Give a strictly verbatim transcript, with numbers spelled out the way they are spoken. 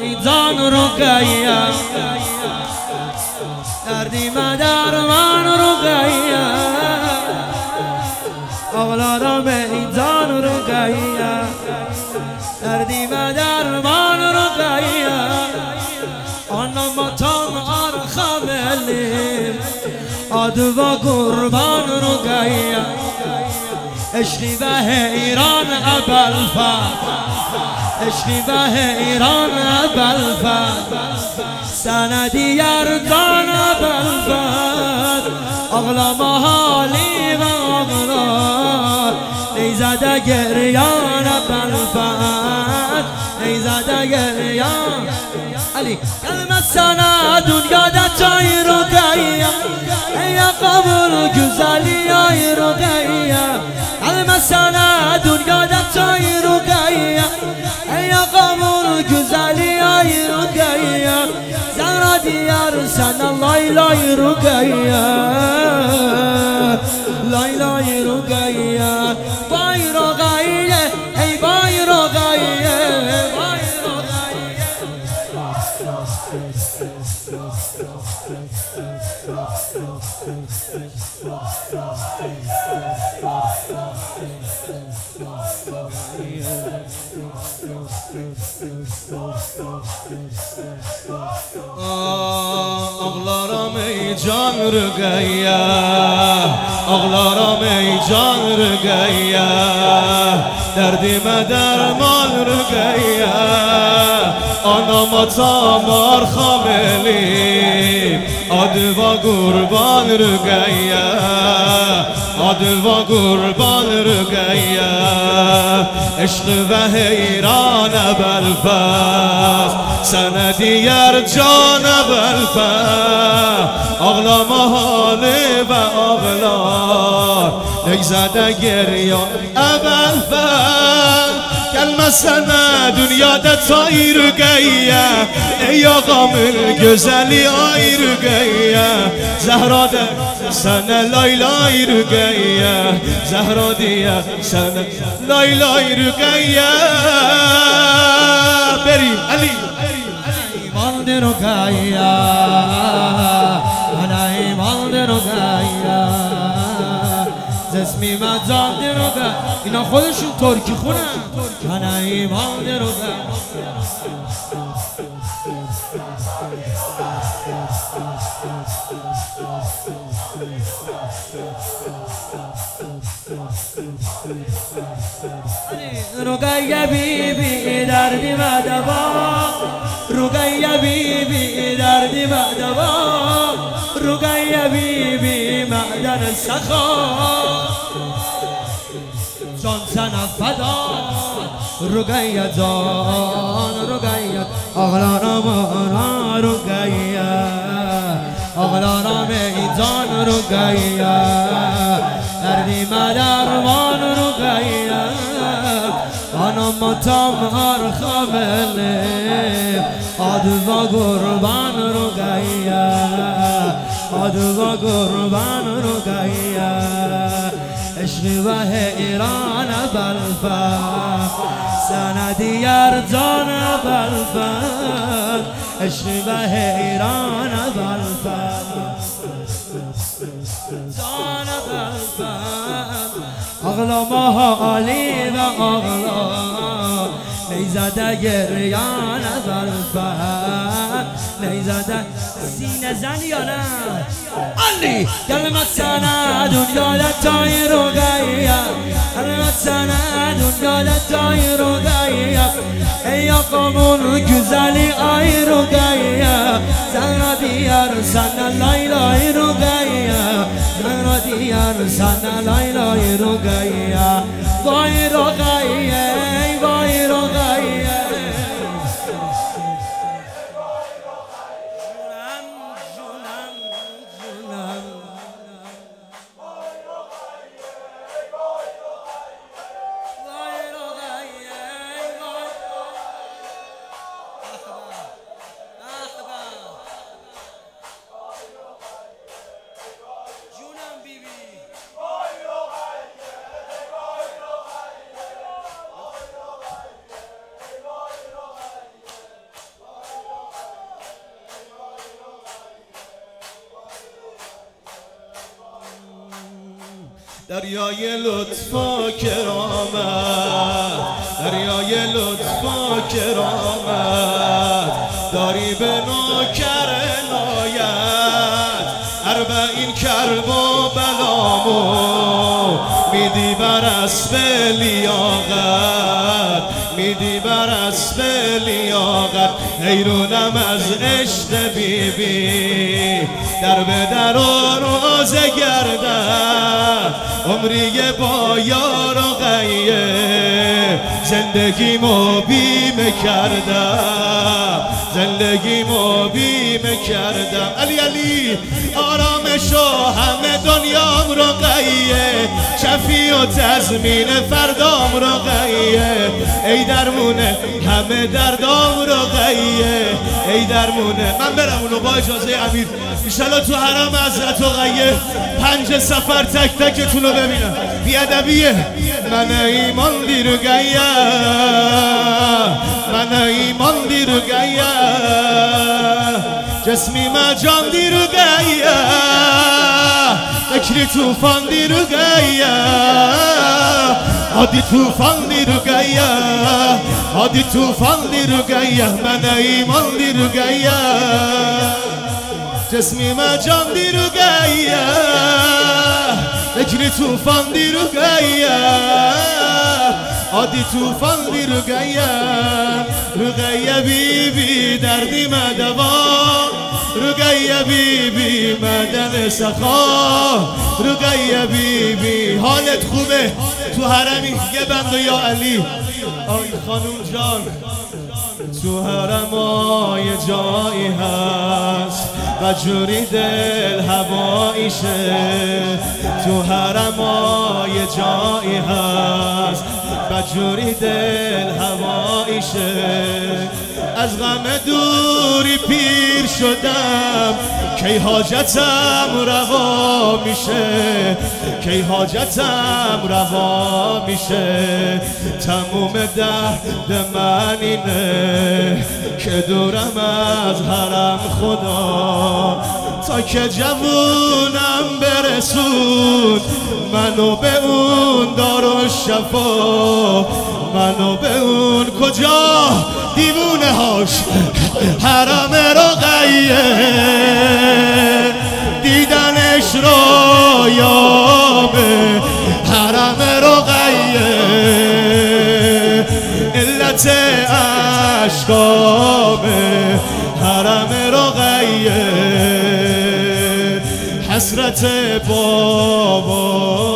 میدان رقیه دردی درمان رقیه آغلارا میدان رقیه دردی درمان رقیه آنا ماتام آرخام الیم آدوا قربان رقیه عشقی به ایران ابوالفضل عشقی به ایران ابوالفضل سندی یردان ابوالفضل اغلا محالی و اغلا نیزده گریان ابوالفضل نیزده گریان علی کلمه سنه دنیا ده تای رقیه ای قبول گزالی ای رقیه کلمه سنه دنیا ده تای رقیه ای قبول گزالی ای رقیه زهرا دیار سنه لای لای رقیه لای لای رقیه بای رقیه ای بای رقیه آغلارم ای جان رقیه آغلارم ای جان رقیه دردی درمان رقیه آنا ماتامار خاملی آدوا قربان رقیه آدوا قربان رقیه عشق و حیران ابوالفضل سندی یر جان ابوالفضل اغلا محاله و اغلا نگزده گریان ابوالفضل کلمه سنه دنیا ده تای رقیه ای آقا من گزلی آی رقیه زهرا ده سنه لای لای رقیه زهرا دیه سنه لای لای رقیه بریم علی ایمان ده رقیه انا ایمان ده رقیه زسمی مجان ده رقیه اینا خودشون ترکی خونه انا ایمان ده رقیه رقیه بی بی دردی مدوا رقیه بی بی دردی مدوا رقیه بی بی معدن سخا جان سنه فدا رقیه جان رقیه اغلارم آنا رقیه اغلارم ایجان رقیه دردی درمان رقیه آنا ماتام آرخامله آدوا قربان رقیه آدوا قربان رقیه عشق و ایران ابوالفضل سندی یردان ابوالفضل عشق و ایران ابوالفضل جان ابوالفضل اغلا محالی و اغلا نیزده گریان ابوالفضل نیزده سینه زن یا نه علی کلمه سنه دنیا ده تای رقیه کلمه سنه دنیا ده تای رقیه ای آقامون گزلی آی رقیه زهرا دیار سنه لای لای رقیه زهرا دیار سنه لای لای رقیه وای رقیه وای رقیه دریای لطف و کرامت، دریای لطف و کرامت، داری به نوکر عنایت، اربعین کرب و بلامو میدی بر اسب لیاقت، میدی بر اسب لیاقت. حیرونم از عشق بیبی، در به در و روزه گردم، عمری با یار و غیه زندگیمو بیمه کردم، زندگیمو بیمه کردم. علی علی آرامشو همه دنیام رو غیه، شفیع و تضمین فردام رو غیه، ای درمونه همه دردام رو غیه، ای درمونه. من برم اونو با اجازه امیر ایشالا تو حرم حضرت و غیه پنج سفر تک تکتون رو ببینم. بیادبیه من ایمان دیر غیه، من ایمان دیر غیه، جسمی ما جان دیر غیه، فکری توفان دیر غیه، عادی توفان دیر غیه، عادی توفان دیر غیه، من ایمان دیر غیه، جسمی ما جان دیر غیه، فکری توفان دیر غیه، عادی توفان دیر غیه. رقیه بی بی دردی مدوا، رقیه بی بی مدن سخا، رقیه بی بی حالت خوبه تو حرمی یه بند و یا علی. آی خانوم جان تو حرمای جایی هست و جوری دل هواییشه، تو حرمای جایی هست و جوری دل هواییشه. از غم دوری پیر شدم، کی حاجتم روا میشه، کی حاجتم روا میشه. تموم درد من اینه که دورم از حرم خدا، تا که جوونم برسون منو به اون دار و شفا، منو به اون کجا دیوونه هاش حرم رقیه، دیدنش رو یابه حرم رقیه، علت عشقابه حرم رقیه، حسرت بابا